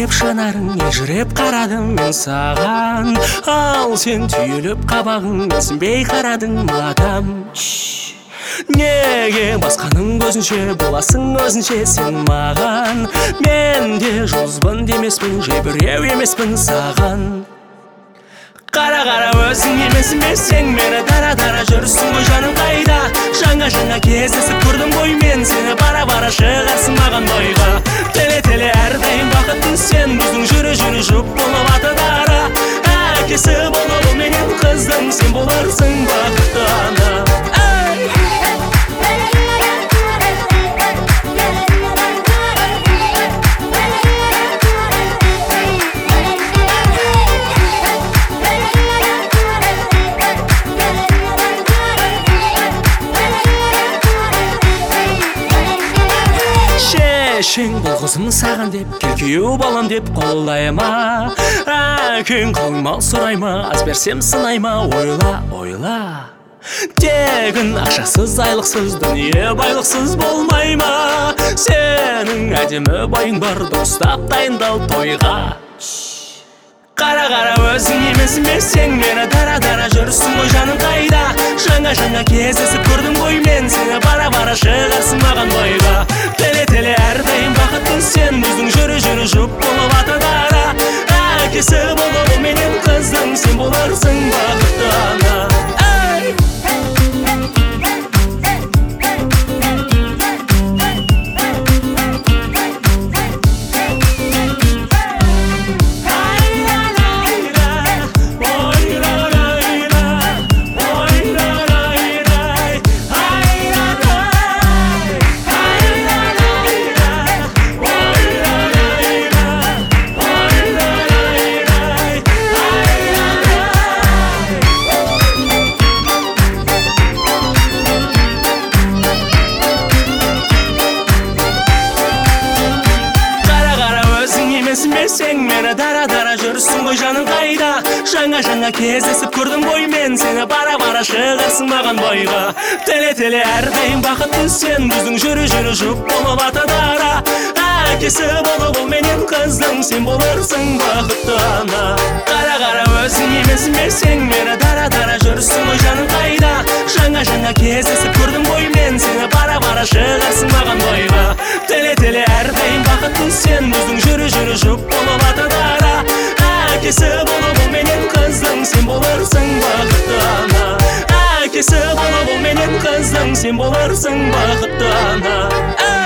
еркелеп шынарың ежіреп қарадым мен саған, ал сен түйіліп қабағың менсінбей қарадың мадам. Неге басқаның көзінше боласың өзінше сен маған? Мен де жұлдызбын демеспін, жебіреу емеспін саған. Қара өзің емесің бе сен мені дара жүрсің ғой жаным қайда? Жаңа кездесіп көрдім ғой мен сені, бара шығарсың маған бойға. Теле әрдайым бақыттың сен, біздің жүрі жұп болып аты дара. Әкесі болып ол менен қыздың, сен боларсың бақытты ана. Шешең бұл қызым саған деп, күйеу балам деп қолдайма. Әкең қолыңмал сұрайма, аз берсем сынайма, ойла. Тегін ақшасыз айлықсыз дүние байлықсыз болмайма. Сенің әдемі байың бар, дұрыстап дайындал тойға. Қара өзің емесің бе сен мені дара жүрсің ғой жаным қайда? Жаңа кездесіп көрдім ғой мен сені, бара шығарсың маған бойға. Теле әрдайым бақыттың сен, біздің жүрі жұп болып аты дара. Әкесі болып ол менен қыздың, сен боларсың бақытты ана. Сен мені дара жүрсің ғой жаным қайда? Жаңа кездесіп көрдім ғой мен сені, бара шығарсың маған бойға. Теле әрдайым бақыттың сен, біздің жүрі жұп болып аты дара. Әкесі болып ол менен қыздың, сен боларсың бақытты ана. Қара өзің емесің бе сен мені дара жүрсің ғой жаным қайда? Жаңа кездесіп көрдім ғой мен сені, бара шығарсың маған бойға. Теле әрдайым бақыттың сен, біздің жүрі жұп болып аты дара. Әкесі болып ол менен қыздың, сен боларсың бақытты ана. Әкесі болып ол менен қыздың, сен боларсың бақытты ана.